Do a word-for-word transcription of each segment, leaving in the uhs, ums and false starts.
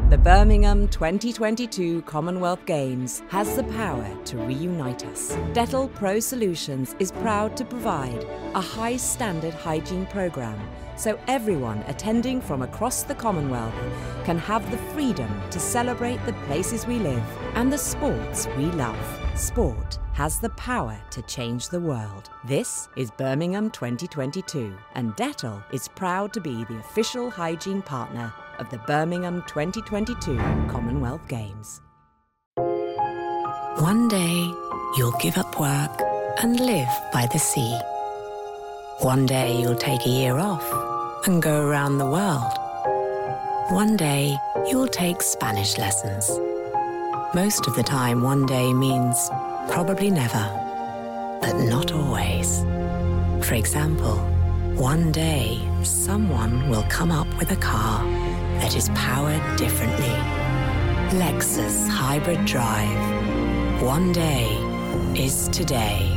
The Birmingham twenty twenty-two Commonwealth Games has the power to reunite us. Dettol Pro Solutions is proud to provide a high-standard hygiene programme so everyone attending from across the Commonwealth can have the freedom to celebrate the places we live and the sports we love. Sport has the power to change the world. This is Birmingham twenty twenty-two, and Dettol is proud to be the official hygiene partner of the Birmingham twenty twenty-two Commonwealth Games. One day, you'll give up work and live by the sea. One day, you'll take a year off and go around the world. One day, you'll take Spanish lessons. Most of the time, one day means probably never, but not always. For example, one day, someone will come up with a car that is powered differently. Lexus Hybrid Drive. One day is today.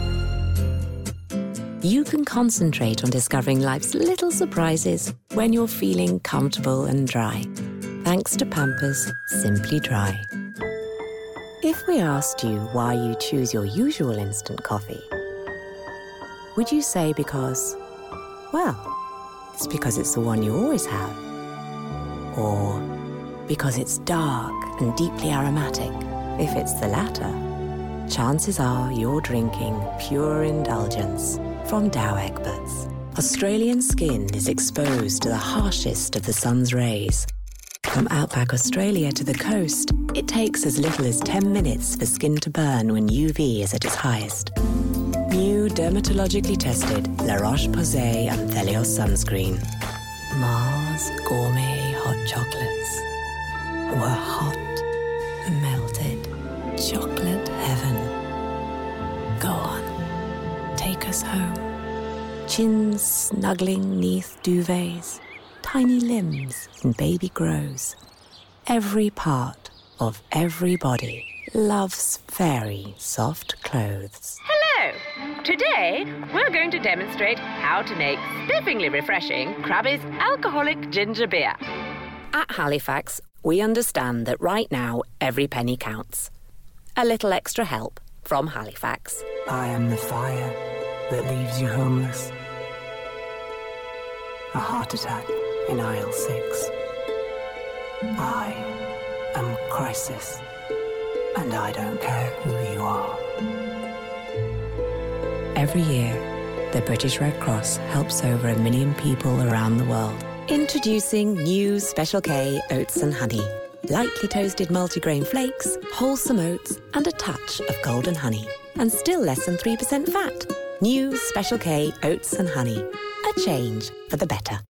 You can concentrate on discovering life's little surprises when you're feeling comfortable and dry, thanks to Pampers Simply Dry. If we asked you why you choose your usual instant coffee, would you say because, well, it's because it's the one you always have? Or because it's dark and deeply aromatic? If it's the latter, chances are you're drinking pure indulgence from Dow Egberts. Australian skin is exposed to the harshest of the sun's rays. From outback Australia to the coast, it takes as little as ten minutes for skin to burn when U V is at its highest. New dermatologically tested La Roche-Posay and Thelios sunscreen. Mars gourmet hot chocolates. We're hot, melted, chocolate heaven. Go on, take us home. Chins snuggling neath duvets. Tiny limbs in baby grows. Every part of every body loves very soft clothes. Hello! Today, we're going to demonstrate how to make spiffingly refreshing Krabby's alcoholic ginger beer. At Halifax, we understand that right now every penny counts. A little extra help from Halifax. I am the fire that leaves you homeless. A heart attack in aisle six. I am Crisis, and I don't care who you are. Every year, the British Red Cross helps over a million people around the world. Introducing new Special K Oats and Honey. Lightly toasted multigrain flakes, wholesome oats, and a touch of golden honey. And still less than three percent fat. New Special K Oats and Honey. A change for the better.